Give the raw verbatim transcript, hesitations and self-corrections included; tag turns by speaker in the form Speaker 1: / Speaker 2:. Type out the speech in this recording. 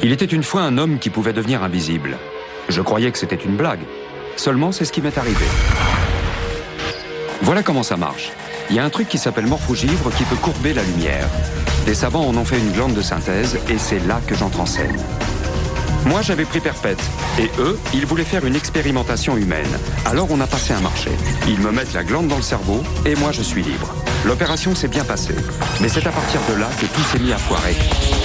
Speaker 1: Il était une fois un homme qui pouvait devenir invisible. Je croyais que c'était une blague. Seulement, c'est ce qui m'est arrivé. Voilà comment ça marche. Il y a un truc qui s'appelle morphogivre qui peut courber la lumière. Des savants en ont fait une glande de synthèse et c'est là que j'entre en scène. Moi, j'avais pris perpète. Et eux, ils voulaient faire une expérimentation humaine. Alors on a passé un marché. Ils me mettent la glande dans le cerveau et moi, je suis libre. L'opération s'est bien passée. Mais c'est à partir de là que tout s'est mis à foirer.